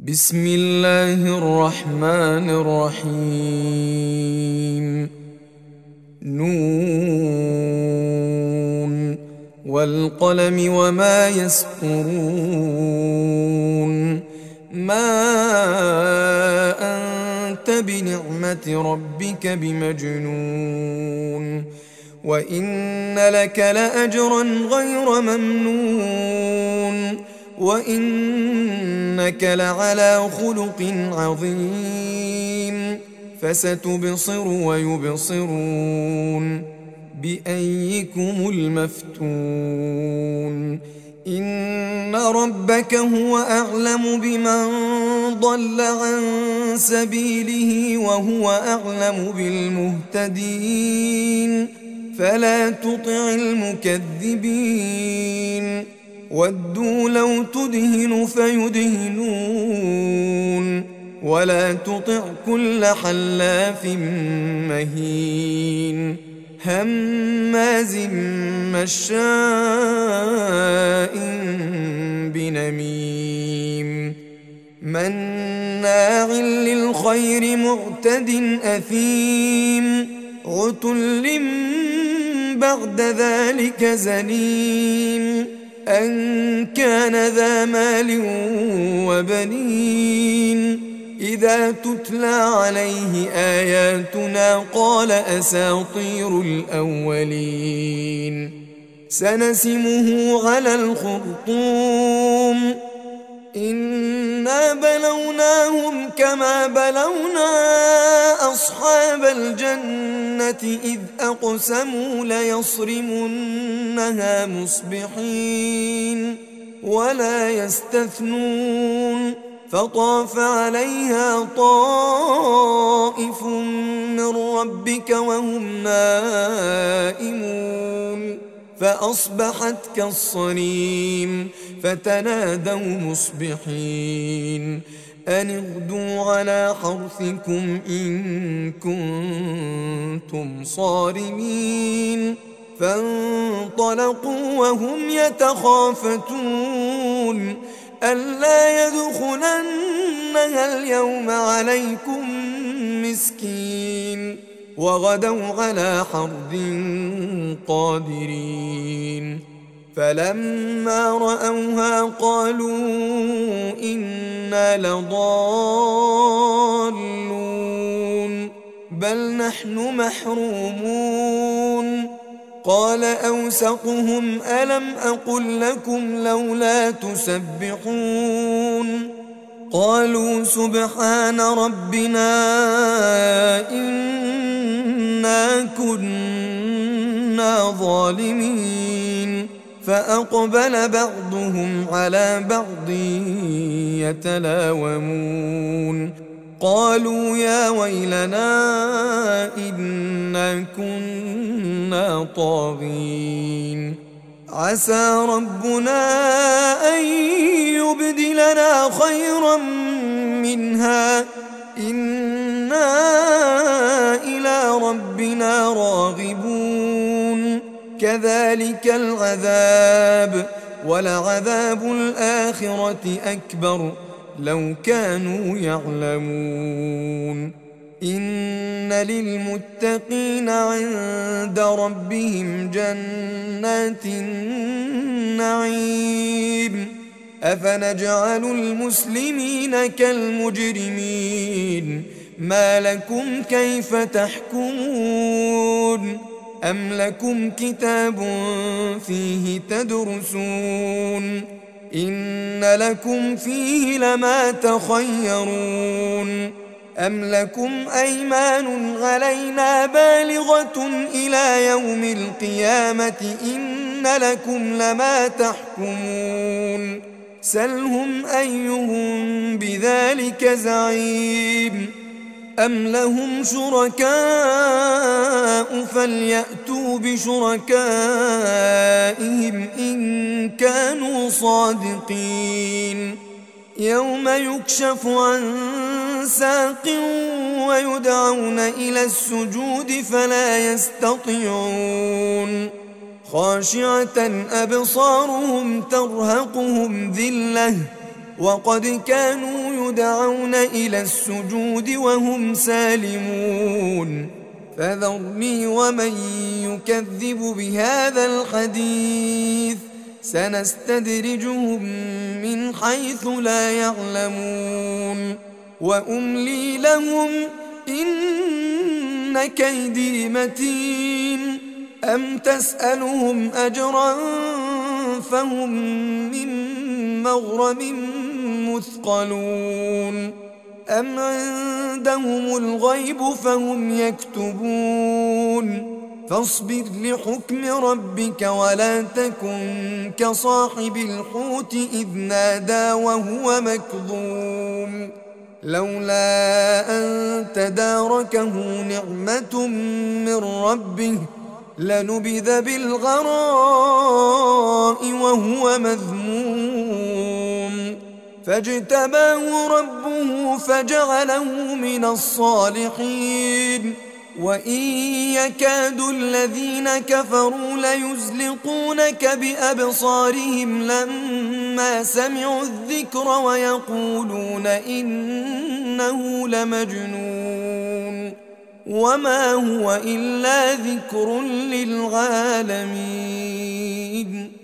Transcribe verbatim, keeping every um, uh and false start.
بسم الله الرحمن الرحيم. نون والقلم وما يسطرون. ما أنت بنعمة ربك بمجنون، وإن لك لأجرا غير ممنون، وإنك لعلى خلق عظيم. فستبصر ويبصرون بأيكم المفتون. إن ربك هو أعلم بمن ضل عن سبيله وهو أعلم بالمهتدين. فلا تطع المكذبين، ودوا لو تدهن فيدهنون، ولا تطع كل حلاف مهين هماز مشاء بنميم مناع للخير معتد أثيم عتل بعد ذلك زنيم أن كان ذا مال وبنين. إذا تتلى عليه آياتنا قال أساطير الأولين. سنسمه على الخرطوم. إنا بلوناهم كما بلونا أصحاب الجنة إذ أقسموا ليصرمنها مصبحين ولا يستثنون. فطاف عليها طائف من ربك وهم نائمون فأصبحت كالصريم. فتنادوا مصبحين أن اغدوا على حرثكم إن كنتم صارمين. فانطلقوا وهم يتخافتون ألا يدخلنها اليوم عليكم مسكين. وغدوا على حرد قادرين. فلما رأوها قالوا إنا لضالون بل نحن محرومون. قال أوسطهم ألم أقل لكم لولا تسبحون. قالوا سبحان ربنا إنا كنا ظالمين. فأقبل بعضهم على بعض يتلاومون قالوا يا ويلنا إنا كنا طاغين. عسى ربنا أن يبدلنا خيرا منها إنا إلى ربنا راغبون. كذلك العذاب ولعذاب الآخرة أكبر لو كانوا يعلمون. إن للمتقين عند ربهم جنات النعيم. أفنجعل المسلمين كالمجرمين ما لكم كيف تحكمون. أم لكم كتاب فيه تدرسون إن لكم فيه لما تخيرون. أم لكم أيمان علينا بالغة إلى يوم القيامة إن لكم لما تحكمون. سلهم أيهم بذلك زعيم. أم لهم شركاء فليأتوا بشركائهم إن كانوا صادقين. يوم يكشف عن ساق ويدعون إلى السجود فلا يستطيعون. خاشعة أبصارهم ترهقهم ذلة وقد كانوا يدعون إلى السجود وهم سالمون فذرني ومن يكذب بهذا الحديث سنستدرجهم من حيث لا يعلمون وأملي لهم إن كيدي متين أم تسألهم أجرا فهم من مغرم مثقلون أم عندهم الغيب فهم يكتبون فاصبر لحكم ربك ولا تكن كصاحب الحوت إذ نادى وهو مكظوم لولا أن تداركه نعمة من ربه لنبذ بالغراء وهو مذموم فاجتباه ربه فجعله من الصالحين وإن يكاد الذين كفروا ليزلقونك بأبصارهم لما سمعوا الذكر ويقولون إنه لمجنون وما هو إلا ذكر للعالمين